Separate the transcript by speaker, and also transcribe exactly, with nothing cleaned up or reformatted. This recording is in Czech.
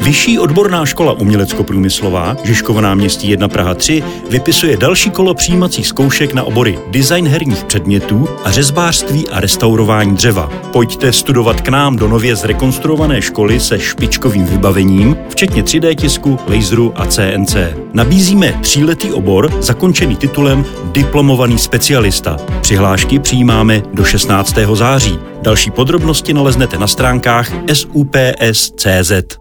Speaker 1: Vyšší odborná škola umělecko-průmyslová Žižkovo náměstí jedna Praha tři vypisuje další kolo přijímacích zkoušek na obory design herních předmětů a řezbářství a restaurování dřeva. Pojďte studovat k nám do nově zrekonstruované školy se špičkovým vybavením, včetně tři dé tisku, laseru a C N C. Nabízíme tříletý obor zakončený titulem diplomovaný specialista. Přihlášky přijímáme do šestnáctého září. Další podrobnosti naleznete na stránkách S U P S tečka cé zet.